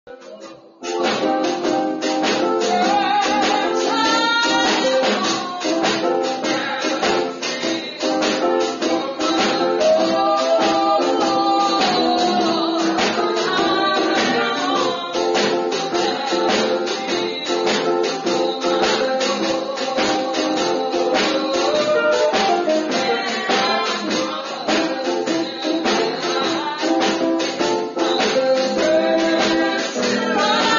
Thank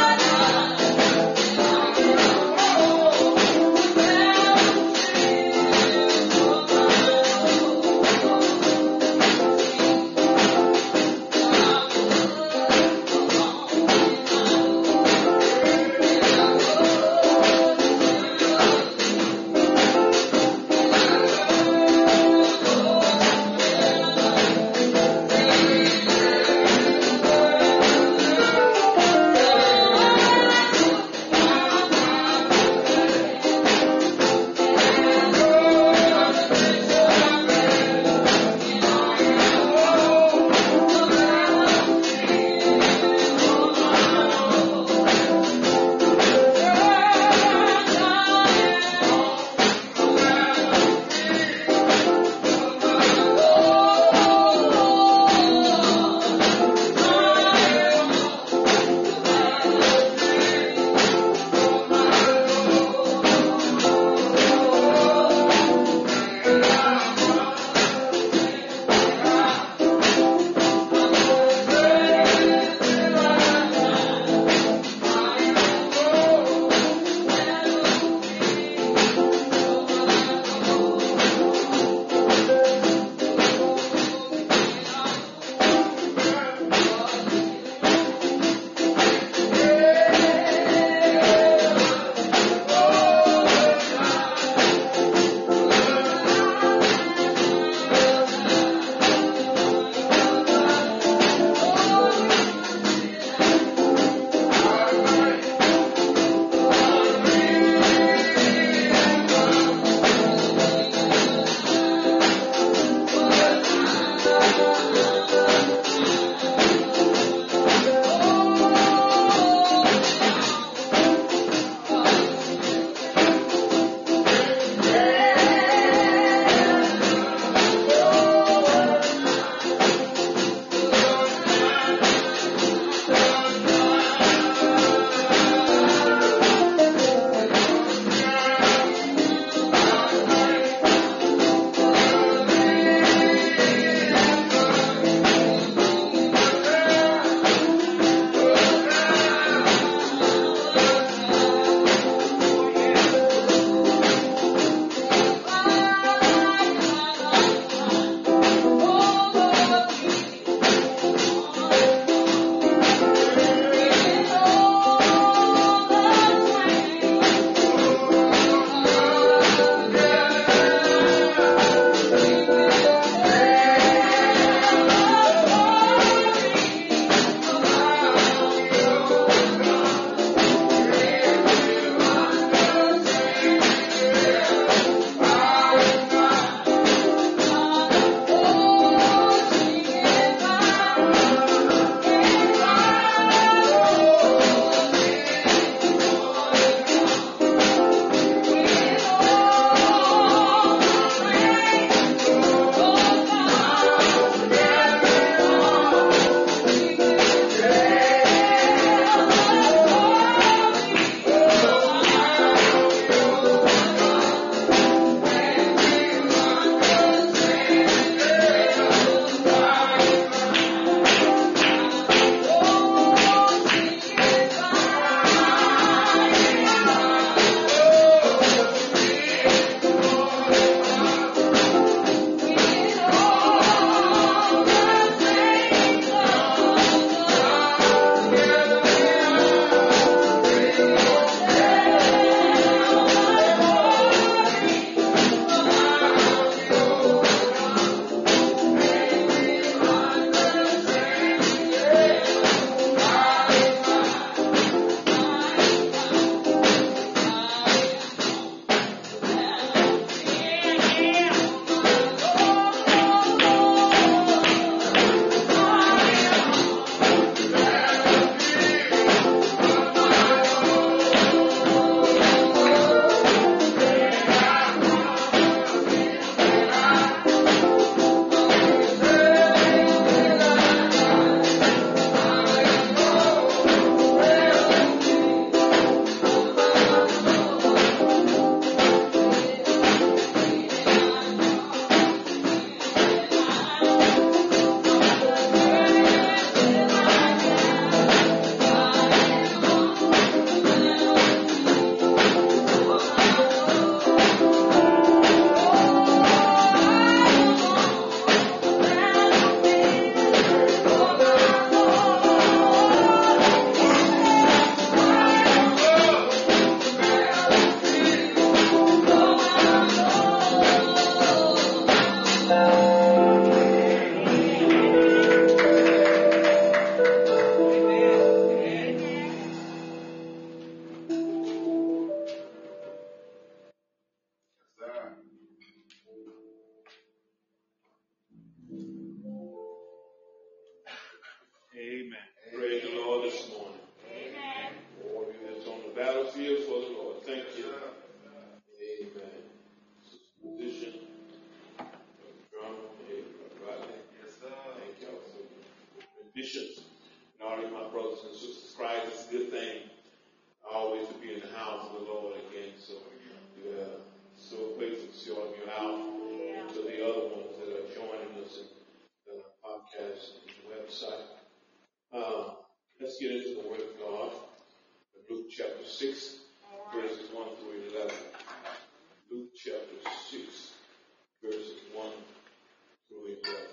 feel for the Lord. Thank you. Amen. Musician, drum, Rodney. Yes, sir. Thank y'all for your renditions. And all of my brothers and sisters, Christ is a good thing. Always to be in the house of the Lord again. So, so grateful to see all of you out. And to the other ones that are joining us in the podcast and the website. Let's get into the Word of God. Luke chapter 6, verses 1 through 11. Luke chapter 6, verses 1 through 11.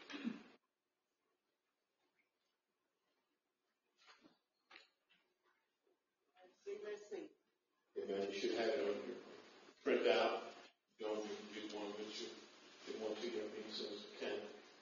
Let's see. Amen. You should have it on your printout. Don't get one with you. Get one to your me so as you can.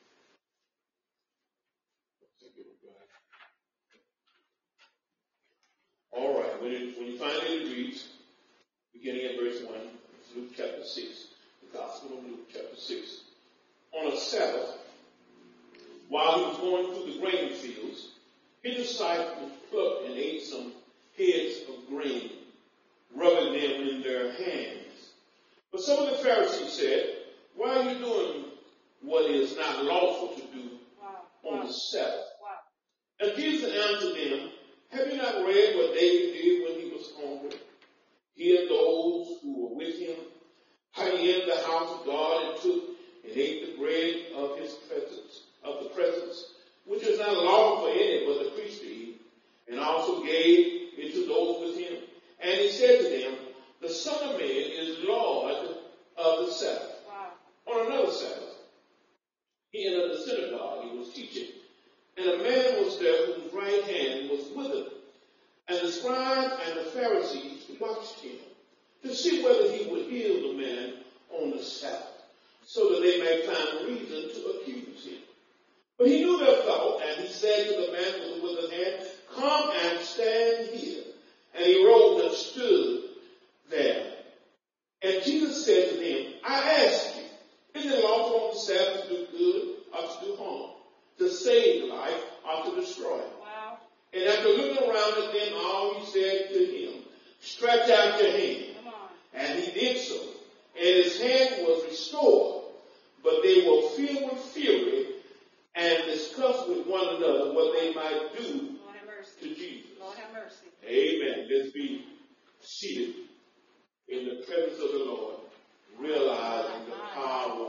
All right. When you find it, it reads, beginning at verse 1, it's Luke chapter 6, the Gospel of Luke chapter 6. On a Sabbath, while he was going through the grain fields, his disciples plucked and ate some heads of grain, rubbing them in their hands. But some of the Pharisees said, why are you doing what is not lawful to do on the Sabbath? And Jesus answered them, have you not read what David did when he was hungry? He and those who were with him, how he entered the house of God and took and ate the bread of his presence, which is not lawful for any but the priest to eat, and also gave it to those with him. And he said to them, the Son of Man is Lord of the Sabbath. On another Sabbath, he entered the synagogue, he was teaching, and a man was there whose right hand was withered. And the scribes and the Pharisees watched him to see whether he would heal the man on the Sabbath, so that they might find reason to accuse him. But he knew their thought, and he said to the man with the withered hand, come and stand here. And he rose and stood there. And Jesus said to them, I ask you, is it lawful on the Sabbath to do good or to do harm, to save life or to destroy it? And after looking around at them all, he said to him, stretch out your hand. And he did so. And his hand was restored. But they were filled with fury and discussed with one another what they might do to Jesus. Lord have mercy. Amen. Let's be seated in the presence of the Lord, realizing the power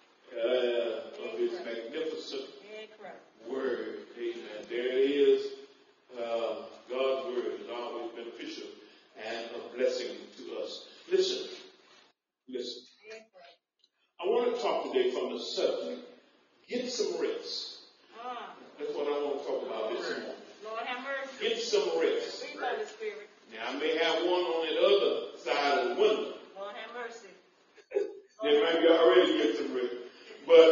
of his magnificent word. Amen. There it is. God's word is always beneficial and a blessing to us. Listen. I want to talk today from the subject, get some rest. That's what I want to talk about this morning. Lord have mercy. Get some rest. Now, I may have one on the other side of the window. Lord have mercy. They might be already get some rest. But,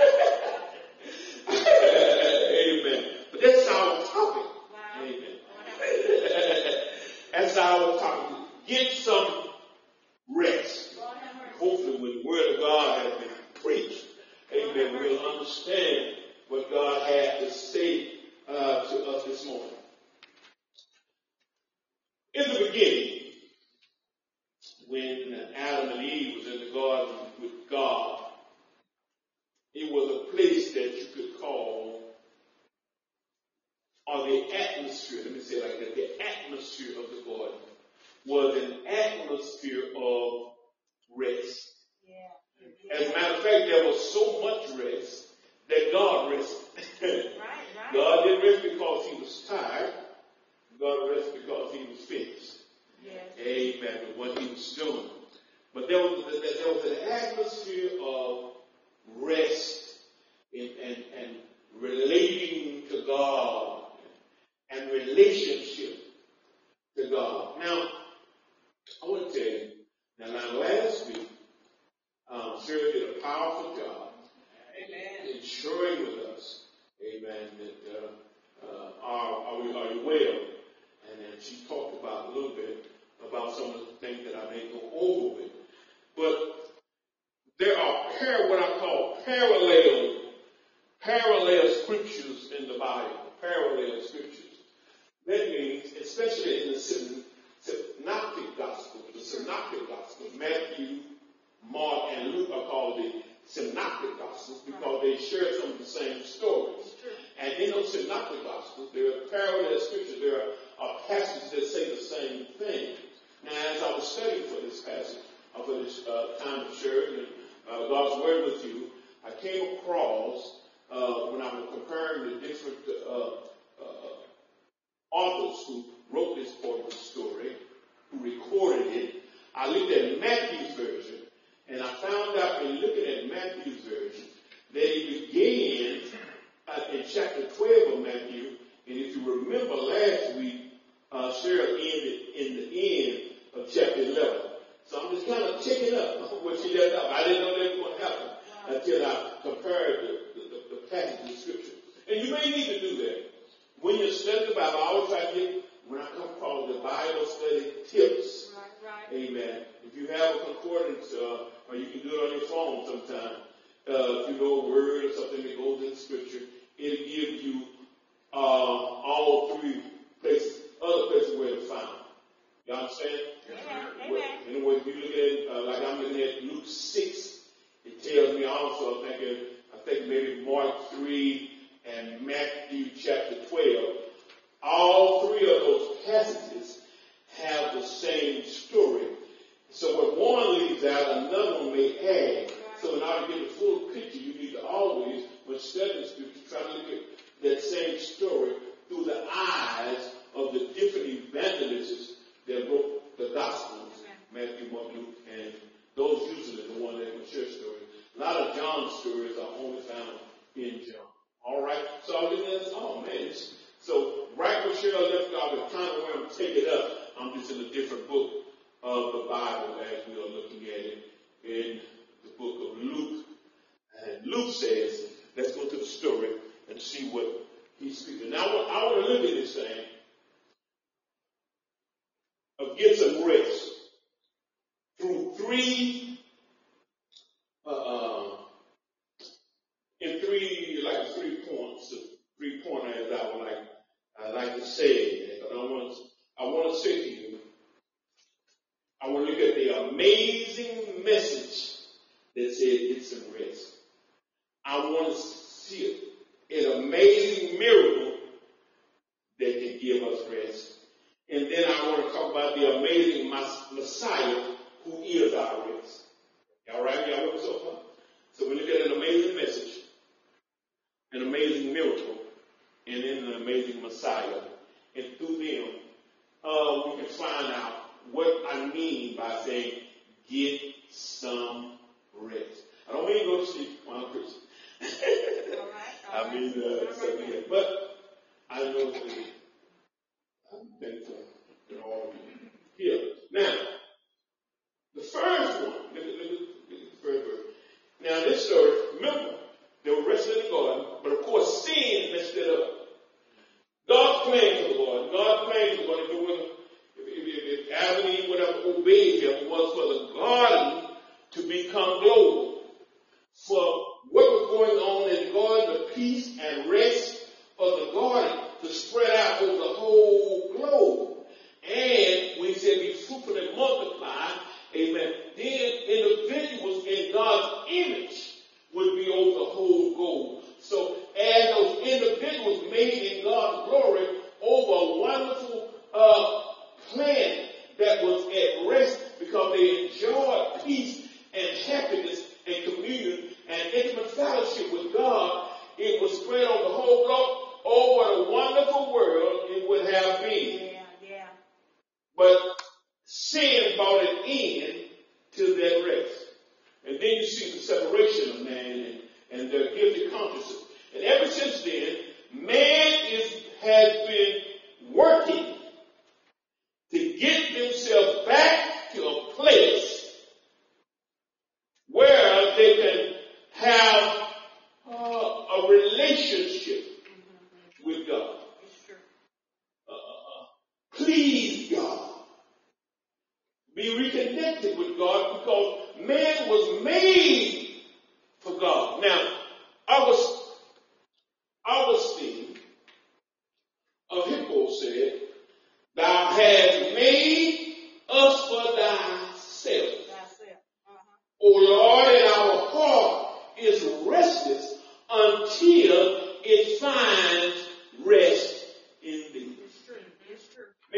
amen. But that's our topic. Amen. That's our topic. Get some rest. Hopefully when the word of God has been preached, amen, we'll understand what God had to say to us this morning. In the beginning, when Adam and Eve was in the garden with God, it was a place that you could call, or the atmosphere, let me say it like that, the atmosphere of the garden was an atmosphere of rest. As a matter of fact, there was so much rest that God rested. God didn't rest because he was tired. God rested because he was finished. Amen. With what he was doing. But there was an atmosphere of rest and relating to God and relationship to God. Now, I want to tell you, now last week, Sarah did a powerful job. Amen. Ensuring with us, amen, that are you well? And then she talked about a little bit about some of the things that I may go over with. But there are what I call parallel scriptures in the Bible. Parallel scriptures. That means, especially in the not synoptic gospels. Matthew, Mark, and Luke are called the synoptic gospels because they share some of the same stories. And in those synoptic gospels, there are parallel scriptures. There are passages that say the same thing. Now, as I was studying for this passage, for this time of sharing God's word with you, I came across when I was comparing the different authors who wrote this part of the story, who recorded it. I looked at Matthew's version, and I found out in looking at Matthew's version that it began in chapter 12 of Matthew. And if you remember last week, Cheryl ended in the end of chapter 11. So I'm just kind of checking up on what she left out. I didn't know that was going to happen until I compared the passage of scripture. And you may need to do that. When you're studying the Bible, I always try to get, when I come across the Bible study tips. Amen. If you have a concordance, or you can do it on your phone sometime, if you know a word or something that goes in scripture, it'll give you all three places, other places where it's found. You understand? Amen. In other words, you look at, like I'm looking at Luke 6, it tells me also, I think maybe Mark 3 and Matthew chapter 12. All three of those passages have the same story. So when one leaves out, another one may add. So in order to get the full picture, you need to always, when studying scripture, try to look at that same story through the eyes of the different evangelists that wrote the Gospels, Matthew, Mark, Luke, and those usually the one that would share stories. A lot of John's stories are only found in John. All right? So I was looking at this, oh man. So right where Cheryl left off, the kind of where I'm taking it up, I'm just in a different book of the Bible as we are looking at it in the book of Luke. And Luke says, let's go to the story and see what he's speaking. Now I want to look at this thing of get some rest through three points, 3 pointers I like to say. But I want to say to you, I want to look at the amazing message that said get some rest. I want to see an amazing miracle that can give us rest. And then I want to talk about the amazing Messiah who is our rest. All right? Y'all with me so far? So we look at an amazing message, an amazing miracle, and then an amazing Messiah. And through them, we can find out what I mean by saying, get some rest. I don't mean go to sleep while I'm preaching. I mean, but I know that I'm thankful to all of you here. Now, the first one, look at the first verse. Now, this story, remember, they were wrestling in the garden, but of course, sin messed it up. God's plan for the garden, God's plan for the garden, if Adam and Eve would have obeyed him, was for the garden to become global. For what was going on in the garden, the peace and rest of the garden to spread out over the whole globe. And we said be fruitful and multiply. Amen. Then individuals in God's image would be over the whole globe. So as those individuals made in God's glory over a wonderful planet that was at rest because they enjoyed peace and happiness and communion and intimate fellowship with God, it was spread on the whole globe. Oh, what a wonderful world it would have been. Yeah. But sin brought an end to that rest. And then you see the separation of man and their guilty consciences. And ever since then, man has been working to get themselves back to a place where they can have a relationship with God. Please God. Be reconnected with God because man was made for God. Now, Augustine of Hippo said, thou hast made us for thyself.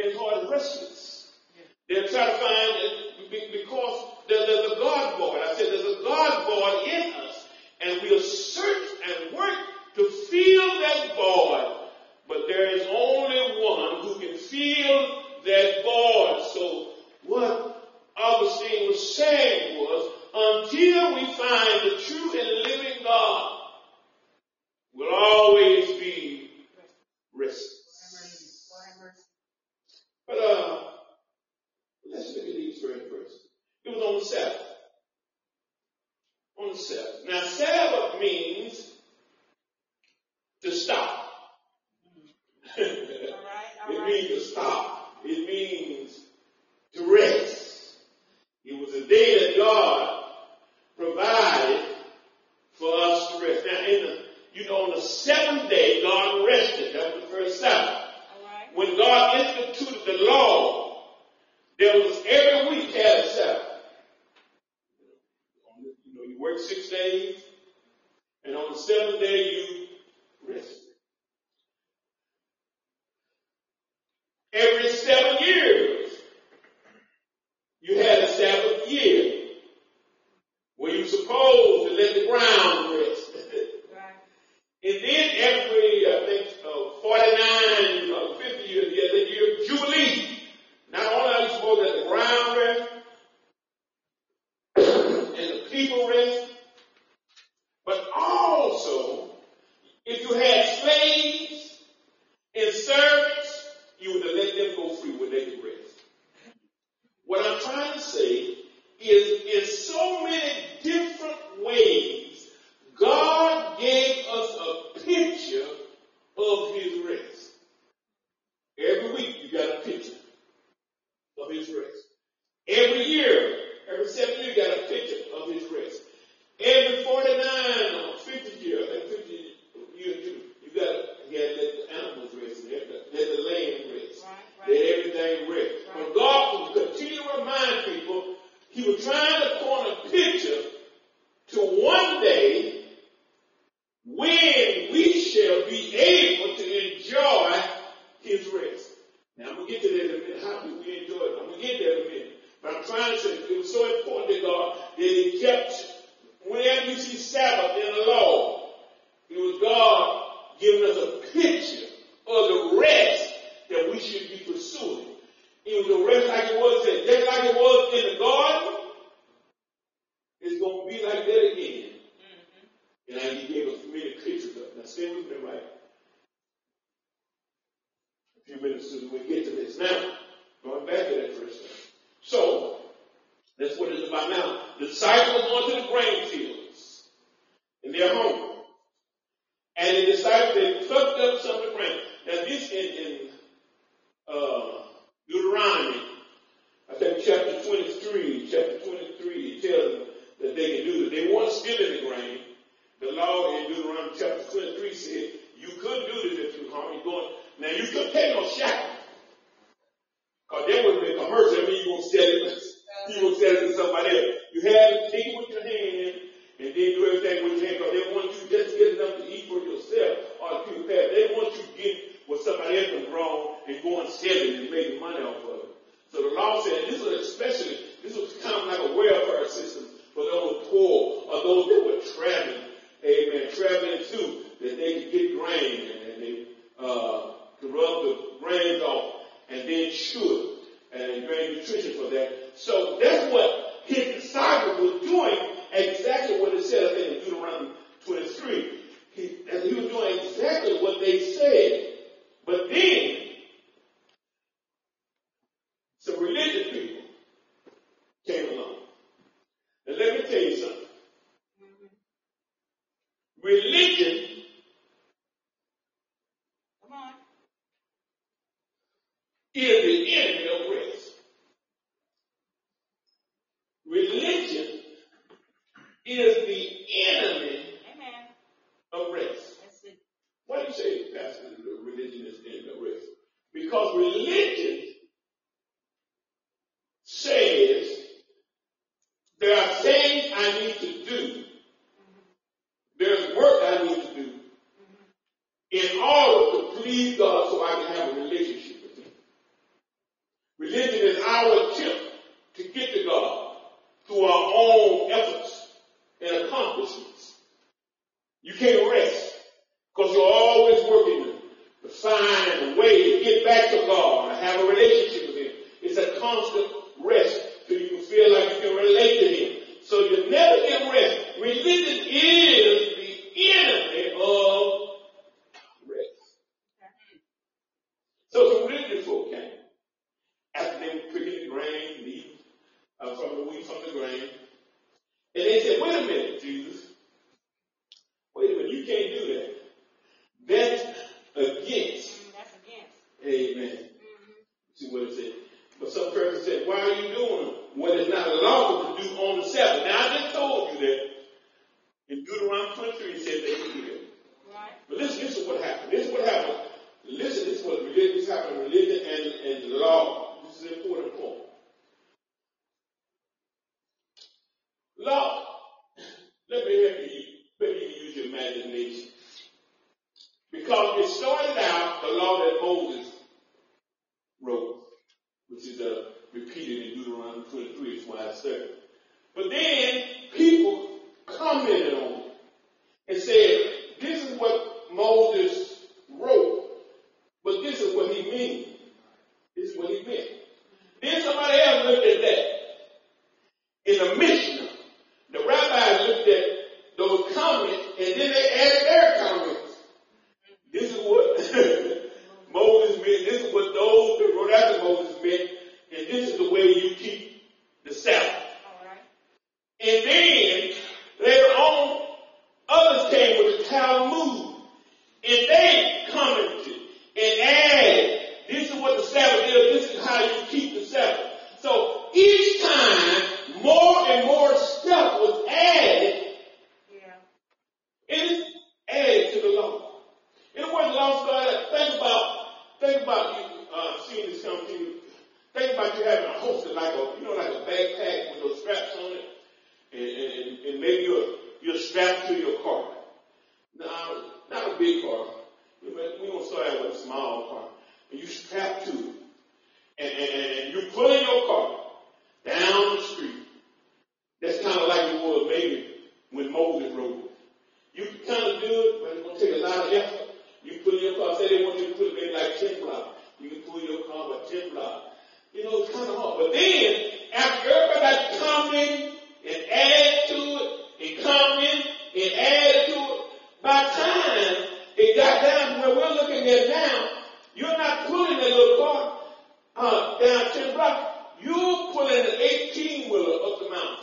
brain's heart restless. They'll try to find it because there's a God board. I said there's a God board in us, and we'll search and work to fill that void. But there is only one who can fill that void. So what Augustine was saying was, until we find the true and living God, we'll always be restless. But let's look at these verses. It was on the Sabbath. On the Sabbath. Now, Sabbath means to stop. It means to stop. It means to rest. It was a day that God provided for us to rest. Now, on the seventh day, God rested. That was the first Sabbath. When God instituted the law, there was every week had a Sabbath. You work 6 days, and on the seventh day you rest. Every 7 years, you had a Sabbath year where you're supposed to let the ground rest. And then every, 49, 50 years, you had the year of Jubilee. Not only are you supposed to let the ground rest and the people rest, but also, if you had slaves and servants, you would have let them go free where they could rest. What I'm trying to say is, in so many different ways, God gave us a picture of his rest. Every week you got a picture of his rest. Every year, every 7 years, you got a picture of his rest. Every 49 or 50 years, 50 years too, you got to let the animals rest, let the land rest, let everything rest. When God would continue to remind people, he was trying to point a picture to one day when we shall be able to enjoy his rest. Now, I'm going to get to that in a minute. How do we enjoy it? I'm going to get there in a minute. But I'm trying to say it was so important to God that he kept, whenever you see Sabbath in the law, it was God giving us a picture of the rest that we should be pursuing. It was a rest like it was there. Just like it was in the garden, it's going to be like that again. And he gave us many pictures of it. Now, stay with me, right? A few minutes till we get to this. Now, going back to that first thing. So, that's what it's about now. The disciples are going to the grain fields. And they're hungry. And the disciples, they plucked up some of the grain. Now, this in Deuteronomy, I think chapter 23, it tells them that they can do it. They weren't stealing the grain. The law in Deuteronomy chapter 23 said you couldn't do this if you were hungry. Now, you couldn't take no shackle. Because that would make a mercy. I mean, you won't sell it. You won't sell it to somebody else. You had to take it with your hand and then do everything with your hand. Because they want you just to get enough to eat for yourself or to keep it. They want you to get what somebody else has grown and go and sell it and make money off of it. So the law said this was kind of like a welfare system for those poor or those that were traveling. Amen. Traveling too, that they could get grain and they to rub the grains off and then chew it and grain nutrition for that. So that's what his disciples were doing, exactly what it said in Deuteronomy 23. He was doing exactly what they said. But then some religious people came along. And let me tell you something. Religion is the enemy of rest. Religion is the enemy of rest. Why do you say, Pastor, that religion is the enemy of rest? Because religion says there are things I need to do. There's work I need to do in order to please God so I can have a relationship with him. Religion is our attempt to get to God through our own efforts and accomplishments. You can't rest because you're always working to find a way to get back to God, to have a relationship with Him. It's a constant rest till you can feel like you can relate to Him. So you never get rest. Religion is the enemy of rest. So some religious folk came after they were picking the grain, from the wheat from the grain. And they said, wait a minute, Jesus. Wait a minute, you can't do that. That's against. That's against. Amen. See what it said. But some person said, why are you doing what is not lawful to do on the Sabbath? Now, I just told you that in Deuteronomy 23, it said they could do that. Right. But listen, this is what happened. This is what happened. Listen, this is what religion, this happened in religion and law. This is an important point. Law. Let me help you. Maybe you use your imagination. Because it started out the law that Moses wrote, which is repeated in Deuteronomy 23, is why it's there. But then people commented on it and said, this is what Moses wrote, but this is what he means. This is what he meant. Then somebody else looked at that. In the Mishnah, the rabbis looked at those comments and then they added their comments. This is what Moses meant. This is what those that wrote after Moses meant. And this is the way you keep the Sabbath. All right. And then later on, others came with the Talmud. And they commented and added, this is what the Sabbath is. This is how you keep the Sabbath. So each time, more and more stuff was added. Yeah. It added to the law. And when the law started, think about you seeing this come to you. Think about you having a holster like a backpack with those straps on it, and maybe you're strapped to your car. Now, not a big car. We don't start out with a small car. And you strap to it, and you're pulling your car down the street. That's kind of like it was maybe when Moses wrote it. You can kind of do it, but it's going to take a lot of effort. You pull your car, say they want you to put it maybe like 10 blocks. You can pull your car by 10 blocks. It's kind of hard. But then, after everybody come in and add to it, and come in and add to it, by the time it got down to where we're looking at now, you're not pulling that little car down 10 blocks. You're pulling an 18-wheeler up the mountain.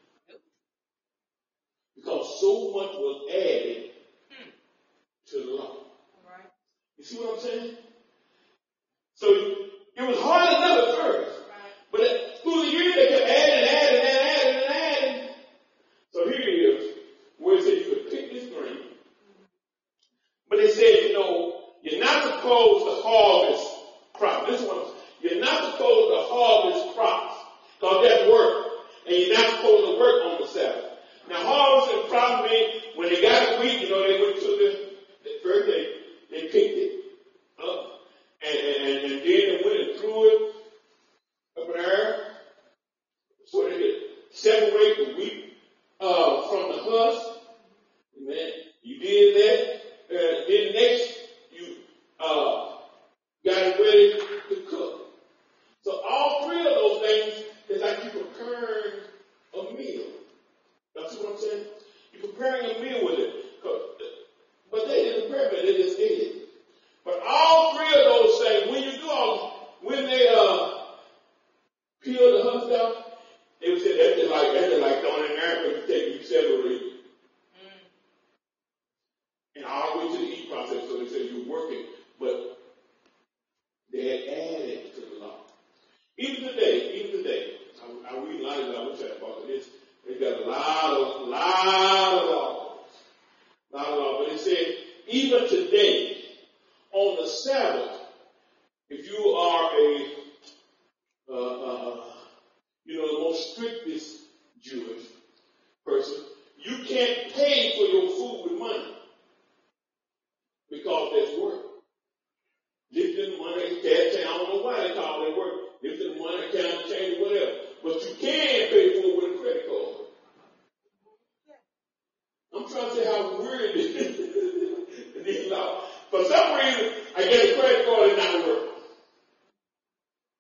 Because so much was added to the law. Right. You see what I'm saying? So it was hard enough at first. Right. But through the years they kept adding. So here it is, where it said you could pick this grain. But they said, you're not supposed to harvest crops. This one, you're not supposed to harvest crops. Because that's work. And you're not supposed to work on the Sabbath. Now, harvesting crops means when they got the wheat, they went to the first day, they picked it up. And then they went and threw it up in the air. So they could separate the wheat from the husk. Amen. You did that. Then next, you got it ready to cook. So all three of those things is like you preparing a meal. That's what I'm saying. You're preparing a meal with it. But they didn't prepare it, they just ate it. But all three of those things, when they peel the husk out, they would say that's just like throwing in there because you separate it. And all the way to the eat process, so they said you're working, but they had added to the law. Even today, I read a lot of law, which I about this. They got a lot of laws. But it said, even today, on the Sabbath, if you are the most strictest Jewish person, you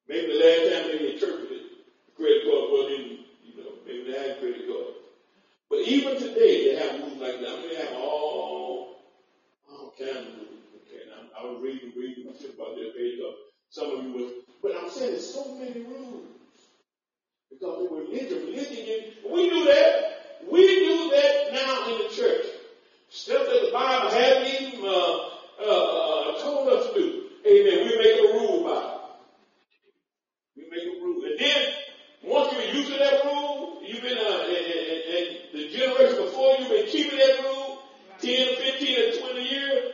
Maybe the last time they interpreted credit card wasn't, maybe they had credit card. But even today, they have rules like that. I mean, they have all kinds of rules. Okay, and I was reading about their page up. Some of you was, but I'm saying there's so many rules. Because they were religion. We do that. We do that now in the church. Stuff that the Bible hasn't even told us to do. Amen. We make a rule about it. We make a rule. And then, once you're used to that rule, you've been, and the generation before you've been keeping that rule 10, 15, or 20 years.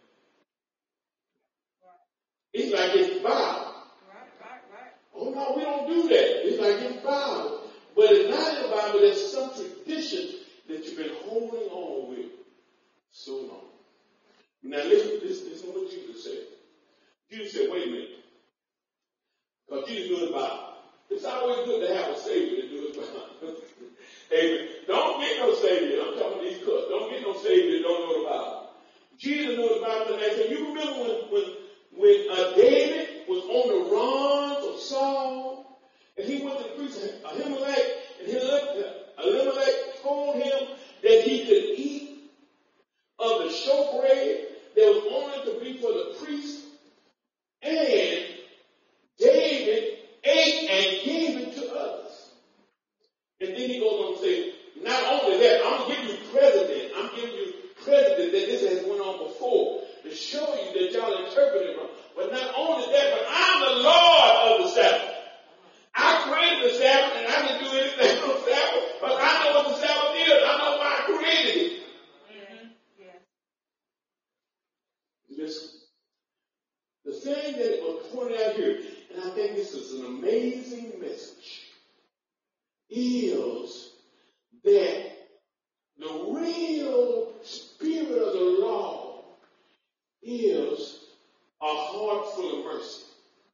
It's like it's Bible. Oh no, we don't do that. It's like it's Bible. But it's not in the Bible. There's some tradition that you've been holding on with so long. Now listen to what Jesus said. Jesus said, wait a minute. Because Jesus knew the Bible. It's always good to have a Savior to do his Bible. Amen. Don't get no Savior. I'm talking to these cooks. Don't get no Savior that don't know the Bible. Jesus knew the Bible. And I said, you remember when David was on the run from Saul, and he went to the priest, Ahimelech, and Elimelech told him that he could eat of the showbread that was only to be for the priest, and David ate and gave it to others. And then he goes on to say, not only that, I'm giving you precedent that this has went on before to show you that y'all interpret it wrong. But not only that, but I'm the Lord of the Sabbath. I created the Sabbath, and I didn't do anything on the Sabbath, but I know what the Sabbath is. I know why I created it. Yeah. Listen, the thing that was pointed out here, and I think this is an amazing message, is that the real spirit of the law is a heart full of mercy,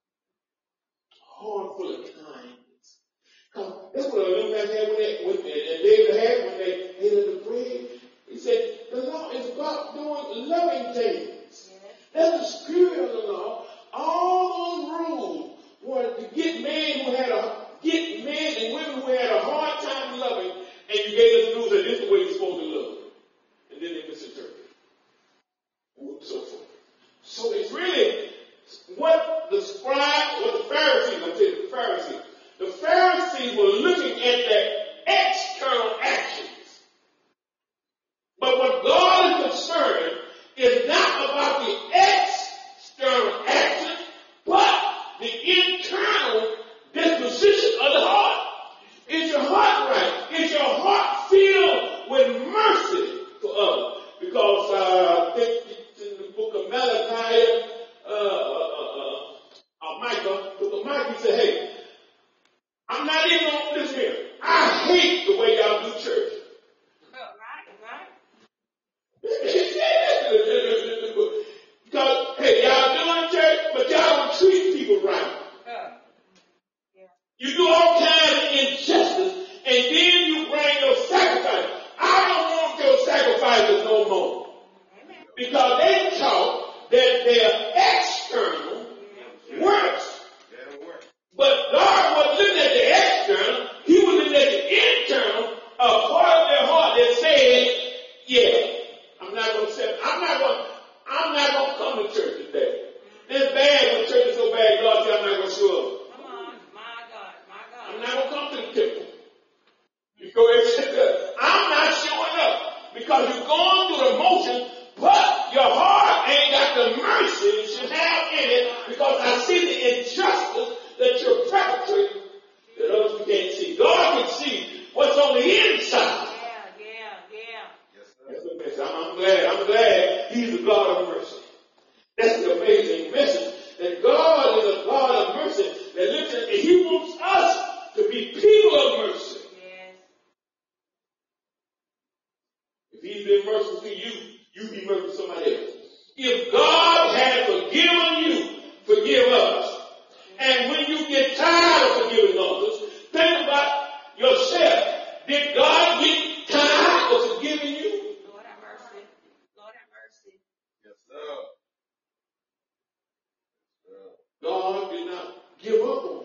a heart full of kindness. That's what Elimelech had and David had when they ate of the bread. He said, the law is about doing loving things. That's the spirit of the law. All those rules were to get men and women who had a hard time loving, and you gave us the rules that this is the way you're supposed to love. And then they misinterpreted. And so forth. So it's really what the Pharisees were looking at their external actions. But what God is concerned is not about the external actions, but the internal disposition of the heart. Is your heart right? Is your heart filled with mercy for others? Because I think it's in the book of Malachi, Micah, he said, hey, I'm not even on this here. I hate the way y'all do church. Right. Because, hey, y'all doing church, but y'all don't treat people right. You do all kinds of injustice, and then you bring your sacrifice. I don't want your sacrifices no more. Because they taught that their external works. But God wasn't looking at the external. He was looking at the internal, a part of their heart that said, yeah, I'm not going to come to church today. It's bad when church is so bad, God said, I'm not going to show up. Come on, my God. I'm not going to come to the temple. You go ahead and say that. I'm not showing up because you're going through the motion, but your heart ain't got the mercy it should have in it because I see the injustice that you're perpetrating that others can't see. God can see what's on the inside. Yeah. Yes, sir. That's the message. I'm glad He's the God of mercy. That's the amazing message. That God is a God of mercy. That looks at, and He wants us to be people of mercy. Yes. If He's been merciful to you, you be merciful to somebody else. If God has forgiven you, forgive others. And when you get tired of forgiving others, think about yourself. Did God get tired of forgiving you? Lord have mercy. Yes, sir. God did not give up on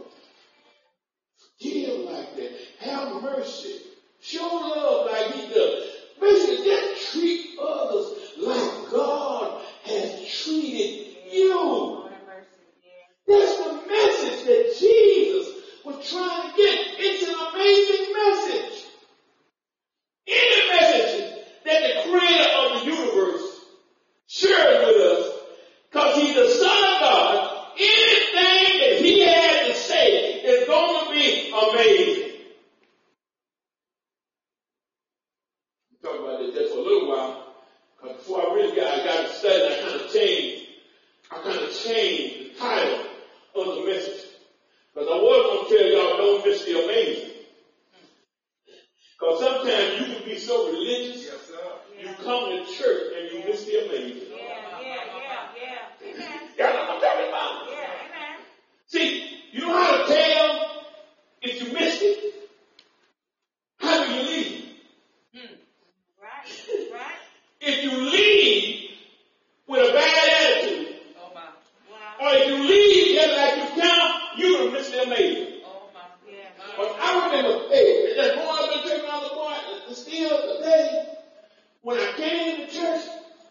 mercy. Show love like he does. Basically, just treat others like God has treated you. Lord have mercy. Yeah. That's the message that Jesus was trying to get. It's an amazing message. Any message that the creator of the universe shared with us, because he's the Son of God, anything that he had to say is going to be amazing. We'll talk about this just for a little while, because before I got to study, I kind of changed the title of the message. Because I was going to tell y'all, don't miss the amazing. Because sometimes you can be so religious, Yes, sir. you come to church and you miss the amazing. Yeah. Amen. Y'all know what I'm talking about? Yeah, amen. See, you know how to tell if you missed it? How do you leave? Right. If you leave with a bad attitude, Oh my. Wow. or if you leave just like you come, you will miss the amazing. Oh my. Yeah. But I remember, hey, that boy I've been taking on the boy, still today, when I came to church,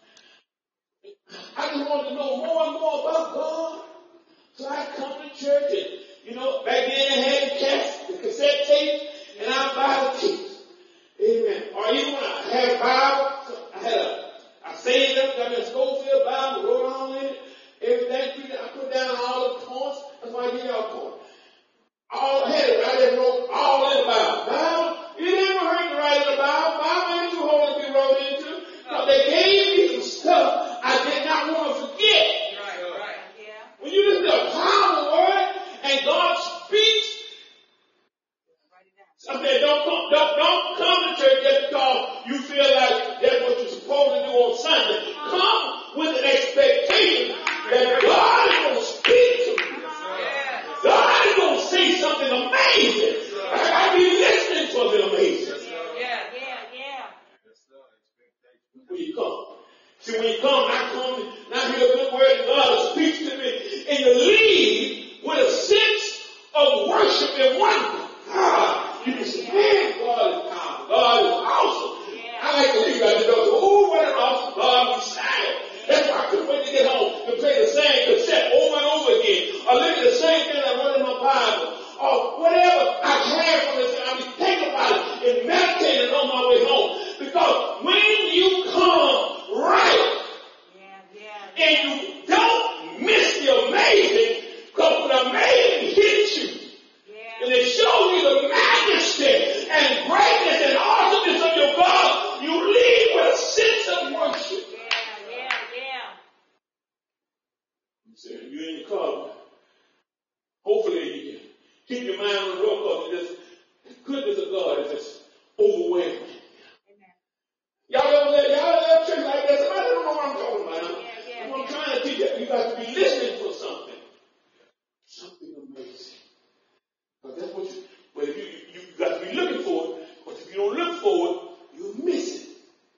I just wanted to know more and more about God. So I come to church and, back then they had the cassette tape, and I buy the tapes. Amen. Or even when I had a Bible, I saved up, got me a Schofield Bible, wrote on in it, everything. I put down all the points. That's why I give y'all points. All I had it, I just wrote all in the Bible. It didn't hurt to write in the Bible. Bible ain't too holy to be wrote into. But they gave me some stuff I did not want to forget. Right. Yeah. When you listen to a powerful word and God speaks, I said, don't come to church just because you feel like that's what you're supposed to do on Sunday. Come with an expectation that God is going to speak to you. God is going to say something amazing. I be listening for the amazing. Yeah. When you come. See, when you come, I hear a good word and God speaks to me. And you leave with a sense of worship and wonder. You can say, man, God is powerful. God is awesome. I like to leave out the door. Oh, what an awesome God we serve. That's why I couldn't wait to get home to play the same cassette over and over again. Or look at the same thing I wrote in my Bible. Or whatever I had from this, I be thinking about it and meditating on my way home. Because when you come right and you don't miss the amazing, because when the amazing hits you, and it shows you the majesty and greatness and awesomeness of your God, you leave with a sense of worship. You say, you're in your car. Hopefully you can keep your mind on the road because the goodness of God is just overwhelming. Y'all ever church like that? Somebody don't know what I'm talking about. What I'm trying to teach you, you got to be listening for something. Something amazing. But that's what you got to be looking for it. But if you don't look for it, you'll miss it.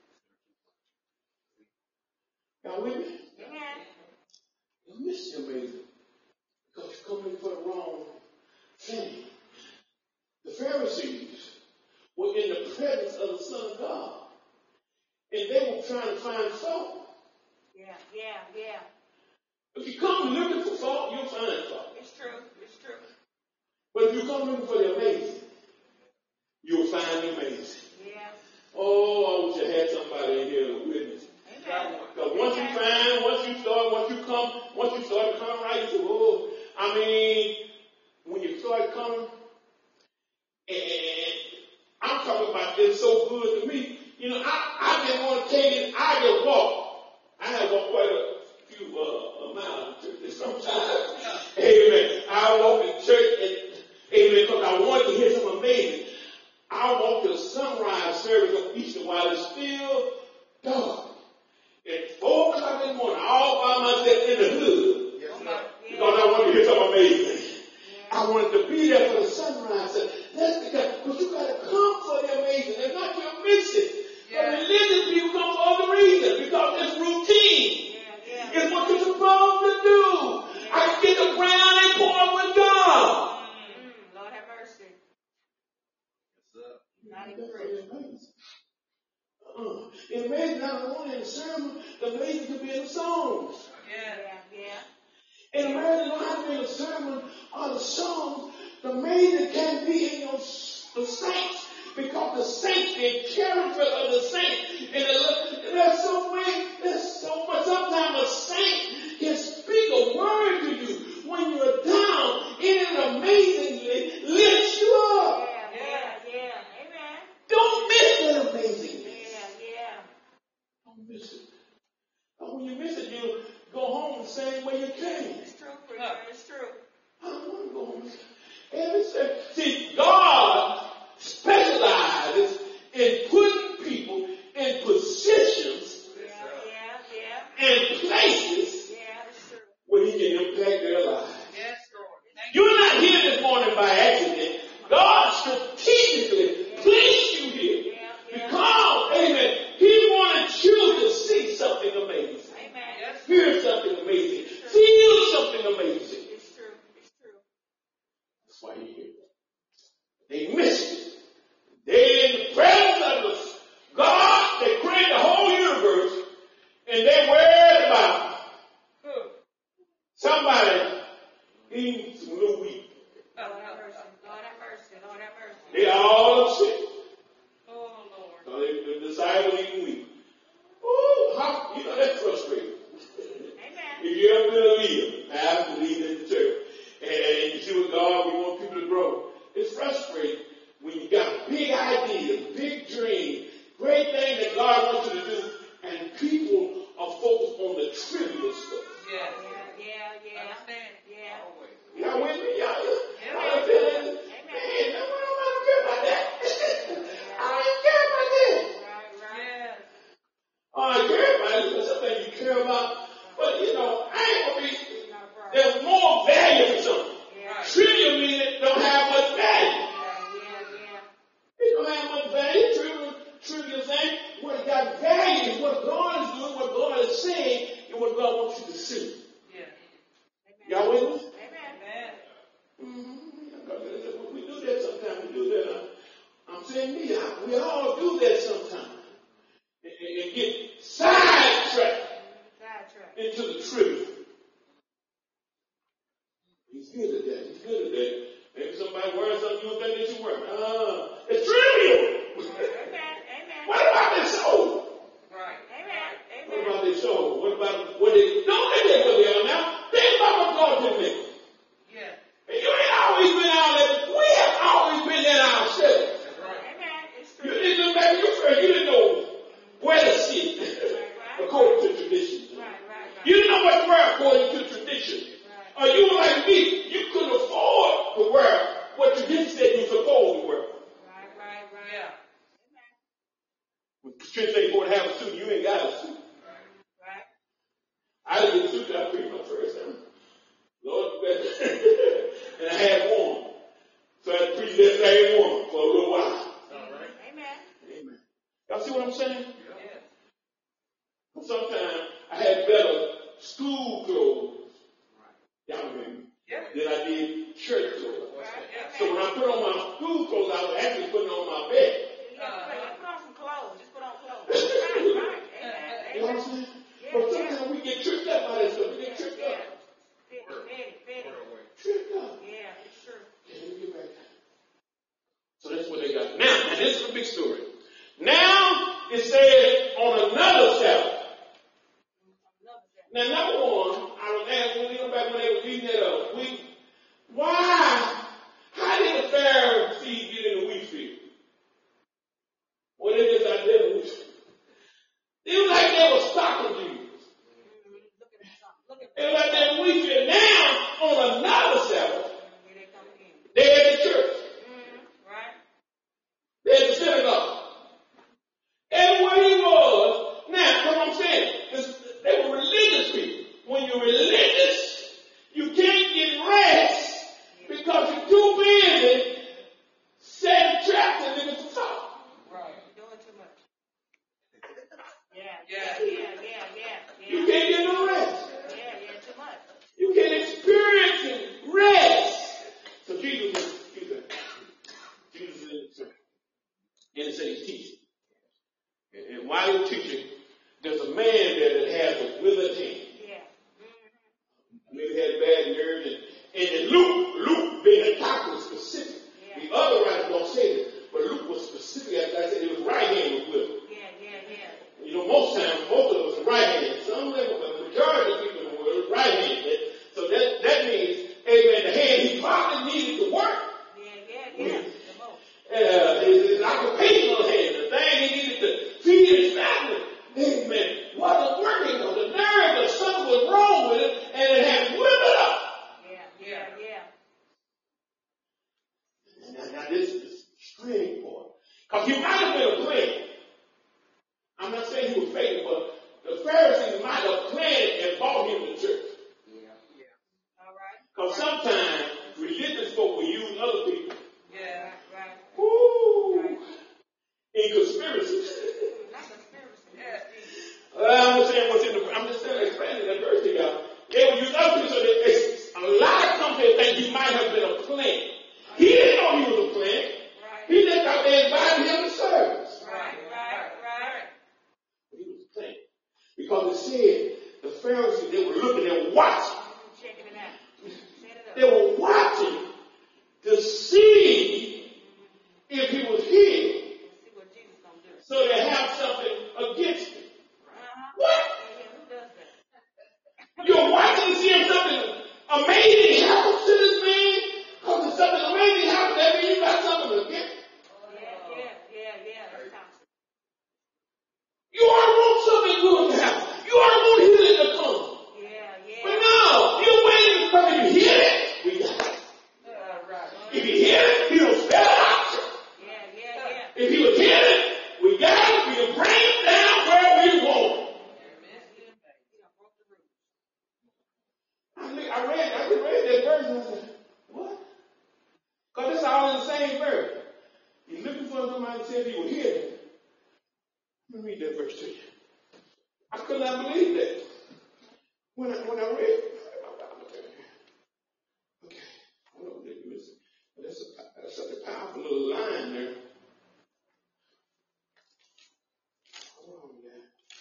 Y'all with me? You'll miss the amazing. Because you're coming for the wrong thing. The Pharisees were in the presence of the Son of God. And they were trying to find fault. Yeah. If you come looking for fault, you'll find fault. It's true. But if you come looking for the amazing, you'll find the amazing. Yeah. Oh, I wish I had somebody in here to witness. Amen. Because once you start to come right, you say, when you start coming, and I'm talking about it's so good to me. I didn't want to take it. I just walk. I have walked quite a few miles to church sometimes. Amen. I walk to church and amen, because I wanted to hear something amazing. I walk to the sunrise service of Easter while it's still dark. At 4 o'clock in the morning, all by myself in the hood. Because I wanted to hear something amazing. I wanted to be there for the sunrise. That's because you got to come for the amazing. If not, you'll miss it. But religious people come for other reasons because it's routine. It's what you're supposed to do. I get the ground and pour with God. Lord have mercy. It's amazing not only in the sermon, the amazing could be in the songs. And amazing not only in the sermon or the songs, the amazing can be in the saints. Because the saints, the character of the saint, and there's so much. Sometimes a saint can speak a word to you when you're down, and it amazingly lifts you up. Amen. Don't miss that amazingness. Don't miss it. And when you miss it, you go home the same way you came. It's true, preacher. It's true. I don't want to go home. See, God specializes in putting people in positions and places where He can impact their lives. You're not here this morning by accident. God strategically placed you here because, amen, He wanted you to see something amazing. Hear something amazing. Feel something amazing. It's true. That's why He's here. They missed it. They in the presence of God, they created the whole universe, and they worried about somebody eating some little wheat. Lord have mercy. They all upset. Oh, Lord. So the disciples eating wheat. Oh, that's frustrating. Amen. If you ever been a leader, I have to lead in the church, and you see what God, we want people to grow. It's frustrating when you got a big idea, big dream, great thing that God wants you to do, and people are focused on the trivial stuff. Y'all with me? Y'all feeling? Man, I don't care about that. I don't care about that. I care about it because something you care about. But, I ain't going to be, there's more value to something. Trivial means it don't have much value. It don't have much value. Trivial thing. What got value is what God is doing, what God is saying, and what God wants you to see. Y'all with me? We do that sometimes. I'm saying me. We all do that sometimes. And get sidetracked into the trivial. He's good at that. Maybe somebody wearing something you don't think that you wear. It's trivial. What about their soul? What about their soul? What about what they don't think that's what they are now? Think about what God did make. And you ain't always been out there. We have always been there ourselves. You didn't look back at your friend. You didn't know where to sit according to tradition. You didn't know what to wear according to tradition. Or you were like me. You couldn't afford to wear what tradition said you were supposed to wear. When tradition said you want to have a suit, you ain't got a suit. I didn't get a suit that I preached my first time. Lord, and I had one. So I had to preach that same one for a little while. Amen. Y'all see what I'm saying? Sometimes I had better school clothes. Y'all remember? Than I did church clothes. So when I put on my school clothes, I was actually putting on my bed. Put on some clothes. Just put on clothes. You know what I'm saying? But sometimes we get tricked up by that stuff. We get tricked up. Tricked up. It's true. So that's what they got. Now, this is a big story. Now, it says on another Sabbath. Now, number one, I was asking when we go back when they were reading that up. How did the Pharisees get in the wheat field? Well, they just out there in the wheat field. It was like they were stalking Jesus. It was like they were in the wheat field. Now, on another Sabbath, they're at the church. They're at the synagogue. Everywhere he was. Now, what I'm Now this is the strange part. Because he might have been a plan. I'm not saying he was faking, but the Pharisees might have planned and brought him to church. All right. Because sometimes religious folk will use other people. Yeah. Right. Woo! In conspiracies. Not conspiracy. Yeah. I'm saying what's in the. I'm just saying explaining that verse to y'all. They would use other people, so a lot of companies think he might have been a plan. He didn't know he was a plan. Right. He just thought they invited him to service. Right. But he was a plan. Because it said the Pharisees, they were looking and watching. Checking it out. Set it up. They were watching to see if he was healed. Let's see what Jesus gonna do. So they have something against him. What? Yeah, who does that? You're watching to see if something amazing happens to this man? Because if something amazing happens, that means you got something against him. Yeah. That's toxic. You already want something good to happen. You already want healing to come. Yeah. But no, you're waiting for him to heal it. We got it. Right. If he heal it, he'll spell it out. Yeah. If he was healing, we got it. We can bring him down where we want him. I just read that verse and I said, what? Because it's all in the same verse. You're looking for somebody to say he was healing. Let me read that verse to you. I could not believe that. When I read, okay, hold on, that's such a powerful little line there. Hold on, man.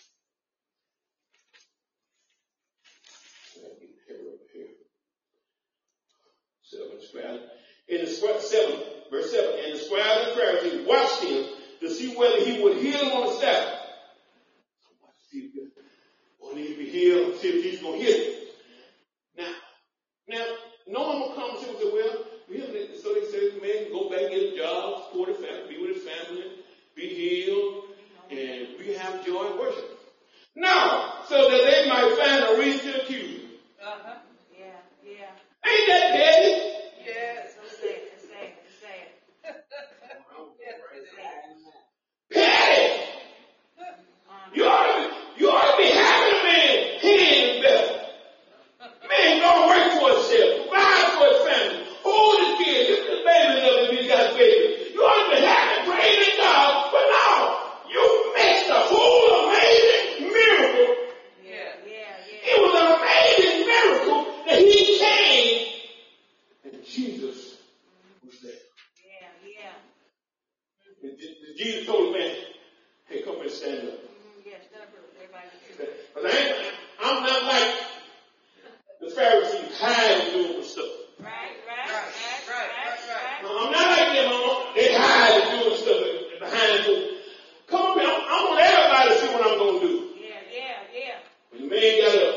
Let me get over here. 7, verse 7. And the scribes and Pharisees watched him to see whether he would heal him on the Sabbath. See if he need to be healed, see if he's going to heal him. Now, no one will come and say, well, so they say, man, go back and get a job, support his family, be with his family, be healed, and we have joy and worship. No, so that they might find a reason to accuse him. Uh-huh. Yeah. Ain't that petty? Yes. So sad. It's sad. Petty! You ought to be happy the man healing better. Man gonna work for himself, provide for his family, hold his kids, lift his babies up if he's got babies. You ought to be happy, praising God, but no, you missed a whole amazing miracle. Yeah. It was an amazing miracle that he came and Jesus was there. Yeah. And Jesus told the man, hey, come here and stand up. Yeah, stand up, everybody. But I'm not like the Pharisees hiding doing stuff. Right. I'm not like them. They hide doing stuff behind them. Come up here. I want everybody to see what I'm going to do. Yeah. When the man got up,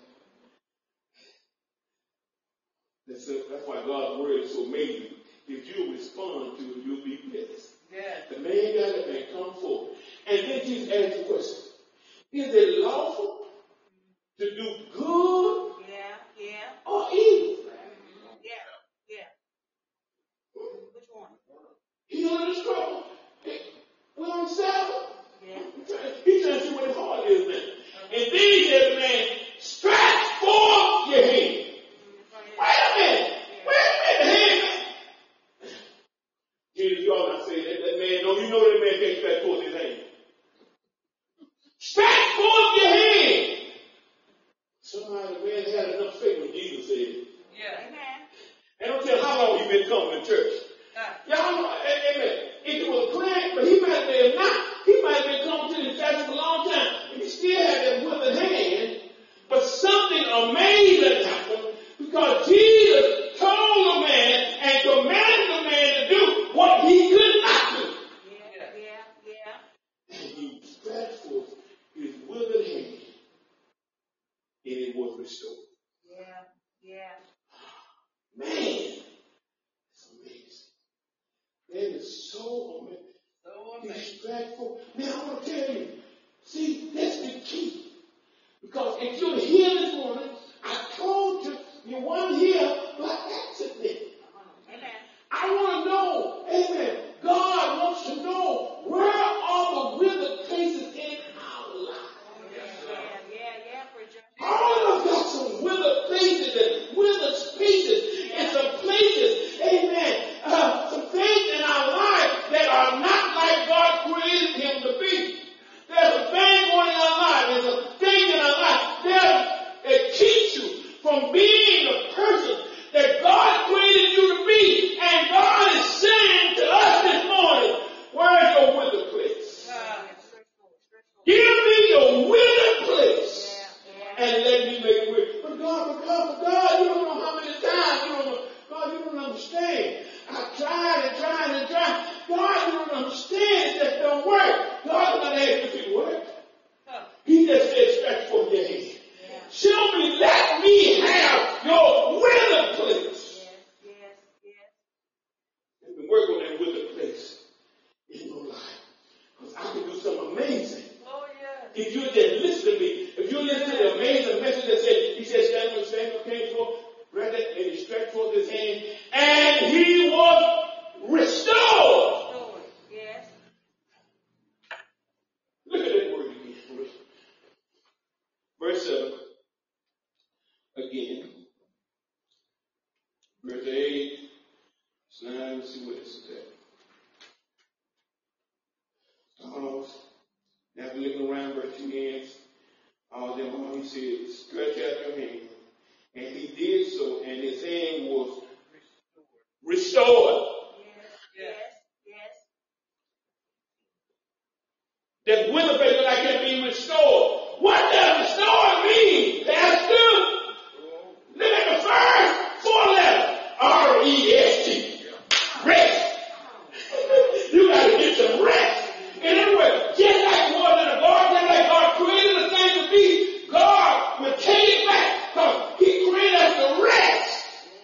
that's why God's word is so amazing. If you respond to it, you'll be blessed. Yeah. The man got up and come forward. And then Jesus asked the question, is it lawful to do good Yeah. or evil? Yeah. Which one? Healing the struggle. We're on Sabbath. Yeah. He's trying to see what his heart is now. And then he said to the man, stretch forth your hand. Wait a minute. The hand. Jesus, you ought not say that man, no, you know that man can't stretch forth his hand. Stretch forth your hand. Somebody, the man had enough faith when Jesus said. Yeah. Amen. And don't tell how long you've been coming to church. Y'all know, amen. If it was a plan, but he might have been not. He might have been coming to the church for a long time. And he still had that withered hand. But something amazing happened because Jesus told the man and commanded the man to do what he could not do. Yeah. And he stretched forth his withered hand. And it was restored. Yeah. Man, it's amazing. Man, it's so amazing. He's stretched forth. Now I want to tell you, see, that's the key. Because if you're here this morning, I told you, you weren't here by accident. Amen. I want to know, understand. I tried and tried and tried. God don't understand. It just don't work. God not ask if it work. He just said, stretch forth your hand. Yeah. Show me, let me have your willing place. Yes. Let me work on that willing place in your life. Because I can do something amazing. Oh, yes. If you just listen to me, if you listen to the amazing message that said, he said, Samuel came forth, read it, and he stretched forth his hand, and he was restored. Lord. Yes. Look at that word again. Verse 7. Again. Verse 8. 9. Let's see what this is at. After looking around, verse 2 ends. All he said, stretch out your hand. And he did so, and his hand was restored. Yes. That winter faith that I can be restored. What does restore mean, Pastor? Look at the first 4 letters. R-E-S-T. Rest. You got to get some rest. In other words, just like it was in the garden, just like God created the thing to be, God will take it back because he created us to rest.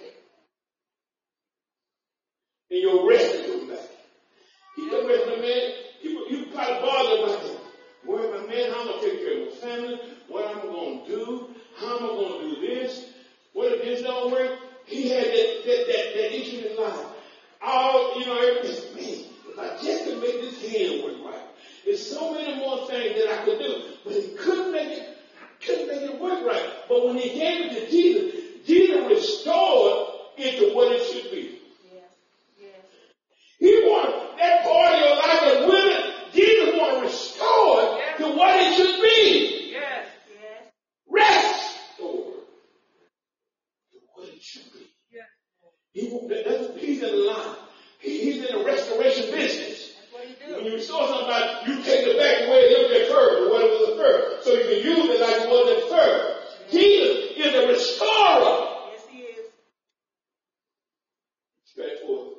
And your rest will come back. He come back to the man. You probably bother about him. Boy, my man, how am I going to take care of my family? What am I going to do? How am I going to do this? What if this don't work? He had that issue in his life. Everything. Man, if I just could make this hand work right. There's so many more things that I could do. But he couldn't make it work right. But when he gave it to Jesus, Jesus restored it to what it should be. Yes. He wanted that part of your life that willing. Jesus want to restore it to what it should be. Yes. Restore to what it should be. Yes. He's in the line. He's in the restoration business. That's what he do. When you restore somebody, you take it back the way it looked at first, or what it was at first, so you can use it like it was at first. Jesus is a restorer. Yes, he is. Stretch forth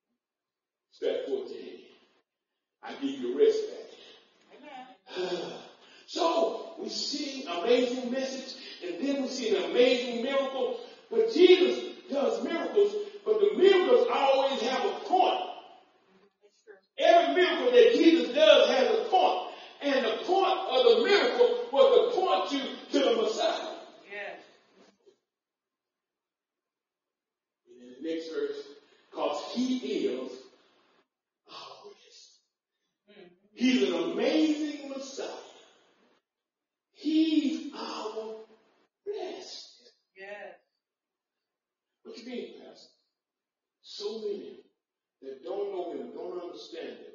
your hand. I give you rest back. Amen. So we see an amazing message, and then we see an amazing miracle. But Jesus does miracles, but the miracles always have a point. It's true. Every miracle that Jesus does has a point. And the point of the miracle was to point you to the Messiah. Yes. And in the next verse, because he is our rest. He's an amazing Messiah. He's our rest. Yes. What you mean, Pastor? So many that don't know him, don't understand him,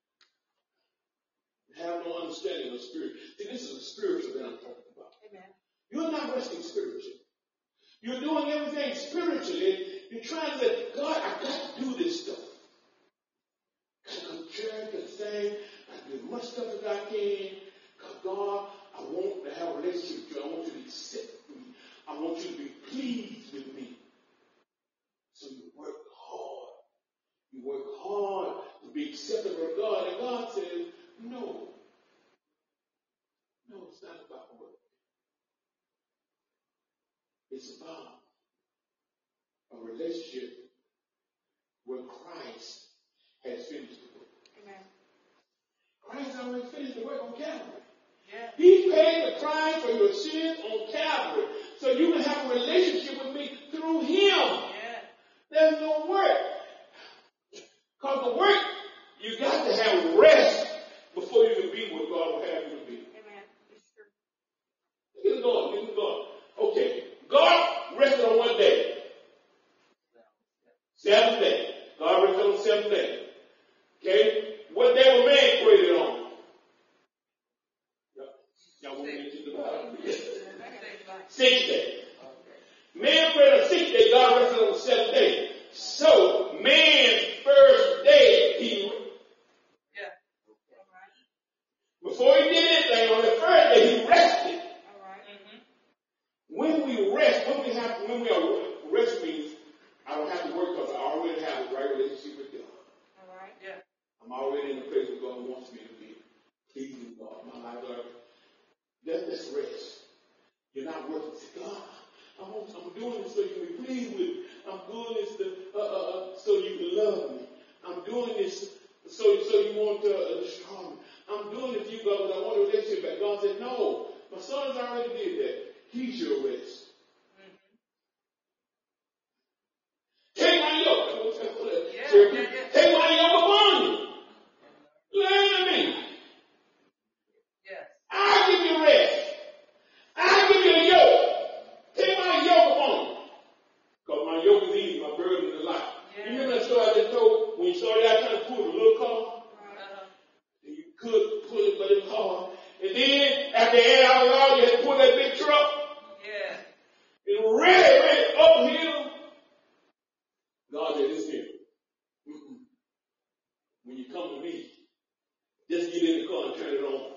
have no understanding of spirit. See, this is a spiritual that I'm talking about. Amen. You're not resting spiritually. You're doing everything spiritually. You're trying to say, God, I got to do this stuff. I got to go to church, got to sing, I do as much stuff as I can. Because God, I want to have a relationship with you. I want you to accept me. I want you to be pleased with me. So you work hard. You work hard to be acceptable to God. And God says, no. No, it's not about work. It's about a relationship where Christ has finished the work. Amen. Christ already finished the work on Calvary. Yes. He paid the price for your sins on Calvary. So you can have a relationship with me through him. Yes. There's no work. Because the work, you got to have rest before you can be what God will have you to be. Amen. It's true. Get it going. Okay. God rested on one day. Seventh day. God rested on the seventh day. Okay? What day was man created on? Y'all want me to get to the bottom? Sixth day. Man created on the sixth day. God rested on the seventh day. So, man's first day, before he did anything, on the first day, he rested. All right. When we rest, when we are rest means I don't have to work because I already God, I'm doing this so you can be pleased with me. I'm doing this so you can love me. I'm doing this so you want to destroy me. I'm doing it to you, God, because I want a relationship back. God said, no, my son's already did that. He's your rest. Take my yoke. Take my yoke upon you. Learn of me. I'll give you rest. I'll give you a yoke. Take my yoke upon you. Because my yoke is easy, my burden is light. You remember that story I just told when you started out trying to pull the little car? And you could pull it, but it was hard. And then, after you had all you had to pull that big truck. It was really uphill. God said, this here. When you come to me, just get in the car and turn it on.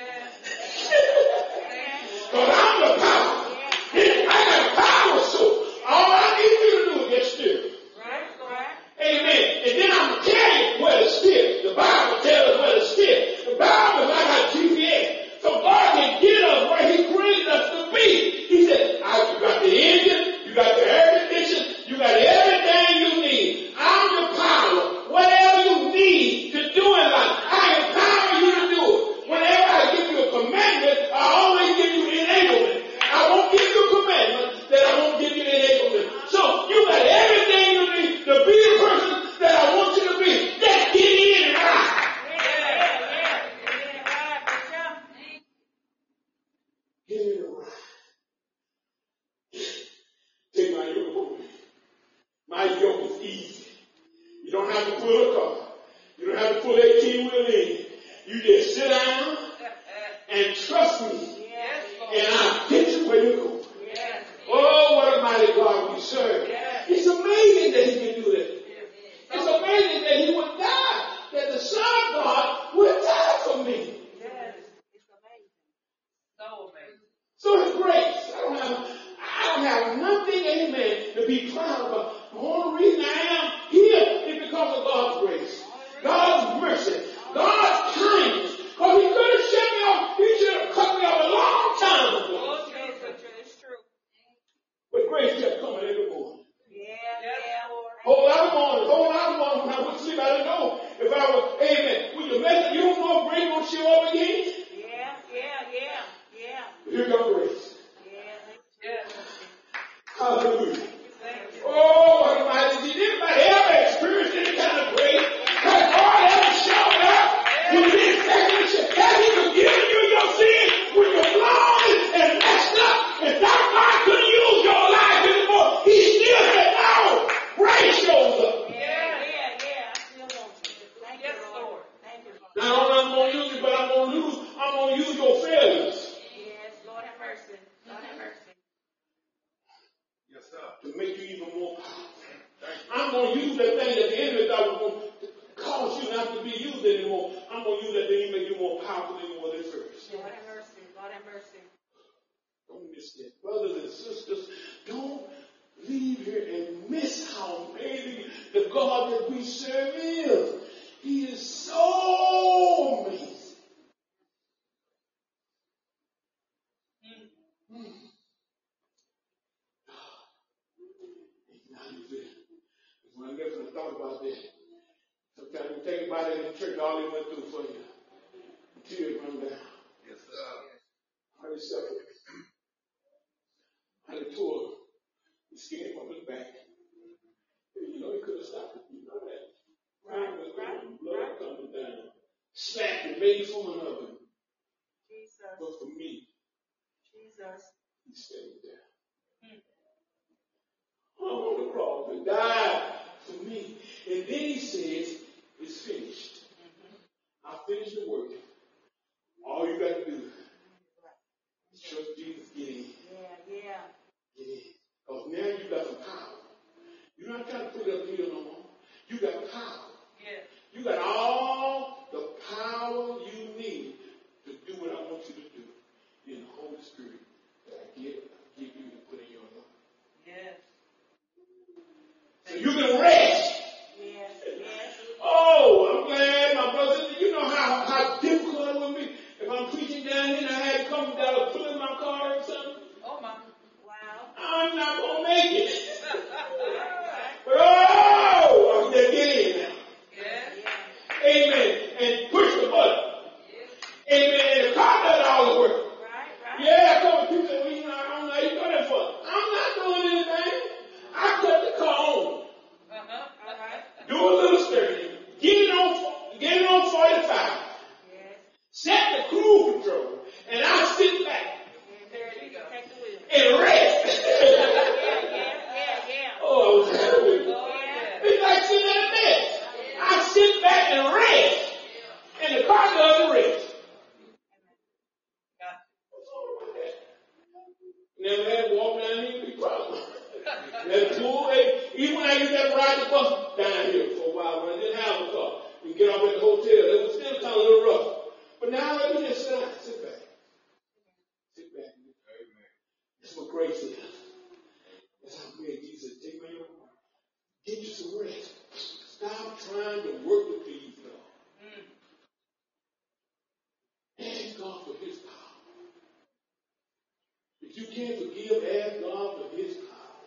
Because I'm the power. I got power, so all I need you to do is get still. Amen. And then I'm going to tell you where to steer. The Bible tells us where to steer. The Bible is like a GPS. So God can get us where He created us to be. He said, you got the engine, you got the air conditioning, you got everything you need. I'm your power. Whatever you need to do in life, I empower you to do it. Whenever I give you a commandment, I always give you enablement. I won't give you a commandment that I won't give you enablement. So you got everything you need to be the person that I want you to be. Just get in and ride. Get in and ride. Take my yoke upon me. My yoke is easy. You don't have to pull a car. You don't have to pull 18-wheel in. You just sit down and trust me. And I'll get you where you're going. Oh, what a mighty God we serve. It's amazing that He can do that. It's amazing that He would die, that the Son of God would die for me. So His grace. I don't have nothing, amen, to be proud about. The only reason I am here is because of God's grace, God's mercy, God's kindness. Because He could have shut me off. He should have cut me off a long time ago. But grace kept coming every morning. Whole lot of morning. When I went to sleep, I didn't know if I was, amen. When you mess up, you don't know if grace will show up again. But here comes grace. Hallelujah. Oh, what a mighty. Did anybody ever experience any kind of grace? Has God ever showed up when you didn't expect Him to show up? Has He forgiven you your sin when you're blown and messed up and thought God couldn't use your life anymore? He still said, no, grace shows up. Not only I'm going to use it, but I'm going to use your failures. To make you even more powerful. I'm going to use that thing that the enemy thought was going to cause you not to be used anymore. I'm going to use that thing to make you more powerful than you were at first. God have mercy. Don't miss that. Brothers and sisters, don't leave here and miss how amazing the God that we serve is. He is so amazing. When I never thought about that. Sometimes you think about it in church, all they went through for you. Tears run down. Yes, sir. How they suffered. How they tore the skin from his back. You know, he could have stopped it. You know that. Right was going, blood coming down. Slapped and made fun of him. But for me, he stayed there. On the cross and died for me. And then he says, it's finished. I finished the work. All you got to do is trust Jesus, get in. Get in. Because now you got some power. You're not trying to put up here no more. You got power. You got all the power you need to do what I want you to do in the Holy Spirit that I give you to put in your life. So you can rest. Oh, I'm glad, my brother. You know how difficult it would be if I'm preaching down here and I had to come down and pull in my car or something. get off at the hotel. It was still kind of a little rough. But now let me just sit down. Sit back. Sit back. That's what grace is. That's how great Jesus is. Take me your heart. Get you some rest. Stop trying to work with these God. Ask God for his power. If you can't forgive, ask God for his power.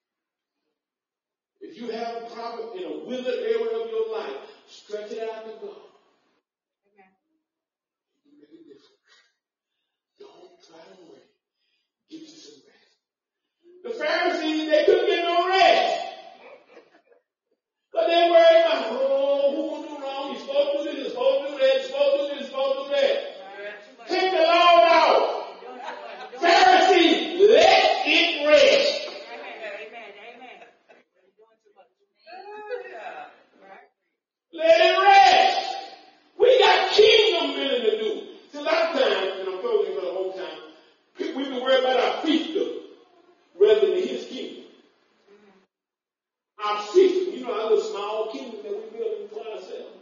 If you have a problem in a withered area of your life, stretch it out to God. Amen. You make a difference. Don't try to wait. Get you some rest. The Pharisees, they couldn't get no rest. Because they worried about, who will do wrong? You're supposed to do this, you're supposed to do that, you're supposed to do this, you're supposed to do that. Take the law out. Pharisees, let it rest. Amen. You're doing too much. Right? Let it rest. We got kingdom building to do. See, a lot of times, and I'm told you for the whole time, we can worry about our fiefdom rather than his kingdom. Our fiefdom, you know, our little small kingdom that we build for ourselves.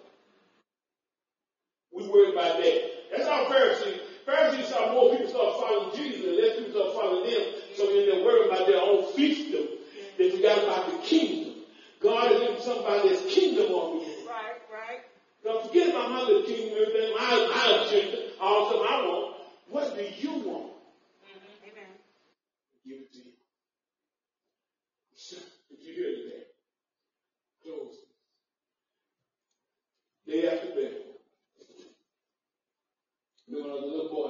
We worry about that. That's our Pharisees. Pharisees saw more people start following Jesus and less people start following them. So then they're worried about their own fiefdom. They forgot about the kingdom. God is giving somebody his kingdom on me. Right. Now forget about my little kingdom, everything, my agenda, all the stuff I want. What do you want? Amen. Give it to him. If you hear today, close. Day after day. Remember when I was a little boy.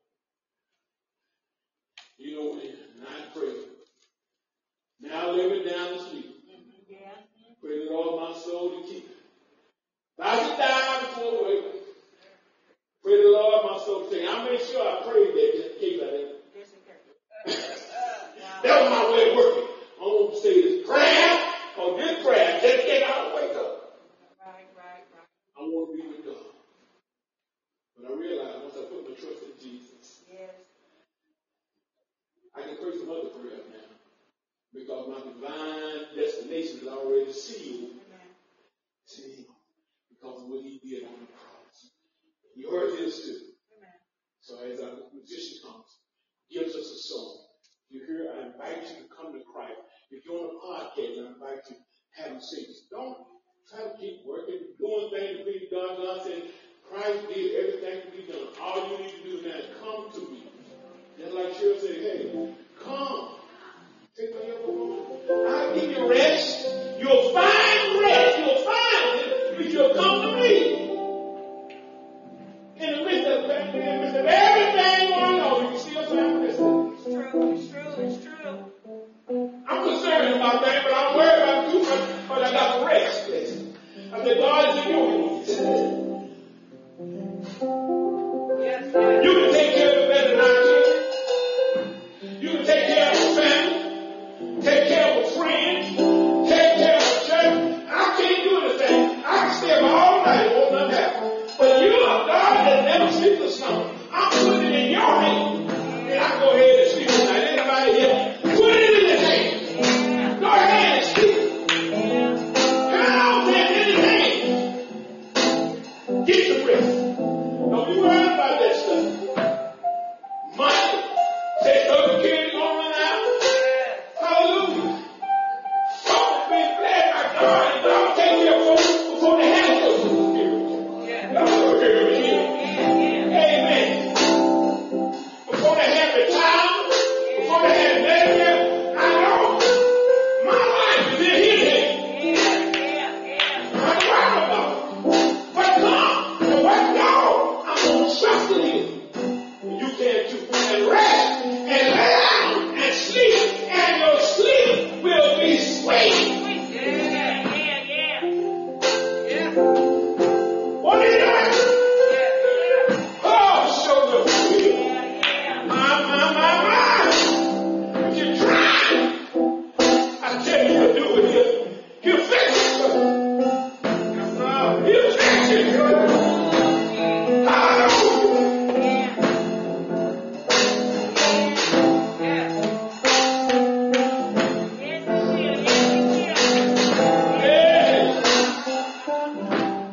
You know, and I pray. Now lay me down to sleep. Yeah. Pray the Lord my soul to keep. If I could die before the wake. Pray the Lord my soul to take. I make sure I prayed that just in case I didn't. That was my way of working. I want to say this prayer or this prayer just in case I don't wake up. Right. I want to be with God. But I realized once I put my trust in Jesus, Yes. I can pray some other prayers now. Because my divine destination is already sealed. Amen. See, because of what he did on the cross. You heard this too. Amen. So as our musician comes, gives us a song. If you're here, I invite you to come to Christ. If you're on a podcast, I invite you to have them sing. Don't try to keep working, doing things to please God. God said, Christ did everything to be done. All you need to do now is come to me. Just like Cheryl said, hey, come. Take my yoke. I'll give you rest. You'll find rest. You'll find it if you'll come to me. In the midst of everything going on, you can still find rest. It's true. I'm concerned about that, but I'm worried about too much, but I got rest. I said, God is in your hands. Yes. You can take care of it better than I can. You can take care of your family, take care of your friends, take care of your church. I can't do anything. I can stay up all night and won't nothing happen. But you are God that never sleeps or slumbers. I'm putting it in your hands. And I go ahead and sleep tonight. Anybody here? Put it in his hands. Go ahead and sleep. Turn off that in his hands. Get some rest. Don't be worried about that stuff. Money. Say Social Security gonna run out. Hallelujah. Folks being blessed by God and God take care of folks before they have Social Security. Y'all hear me here? Amen. Before they have retirement, before they have Medicare, I know my life is in his hands. I'm proud about it. But come, and what God, I'm going to trust in him. You can too. And rest, and lay down, and sleep, and your sleep will be sweet. What are you doing? Oh, show the will. My. If you try, I tell you to do it here. He'll fix it. He'll fix it. Hallelujah. Yeah.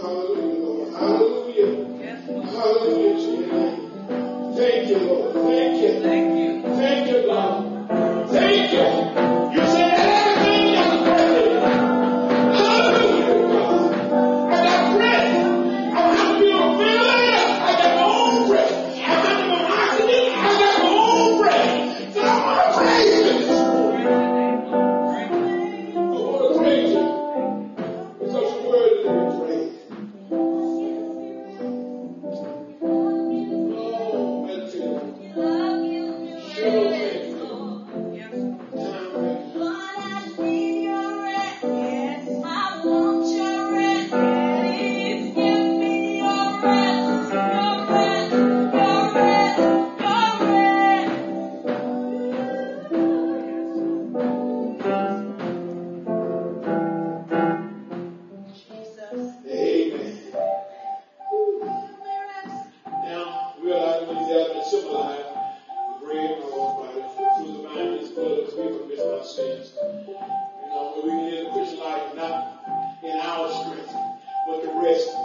Hallelujah, Lord. Hallelujah. Yes, Lord. Hallelujah to your name. Thank you, Lord. Thank you. Thank you. Thank you, God. Thank you. You said everything that's breath. Hallelujah, God. I got breath. I don't have to be on a ventilator. I got my own breath. I don't have to be on oxygen. I got my own breath. So I want to praise you. I want to praise you. Because your word is to be praised. Oh, meditate. Show me. Yes, Time right. Amen. Now, realize when he's out and symbolize the bread and all body, through the mind, his blood, his we forgive our sins. You know, when we live the Christian life, not in our strength, but the rest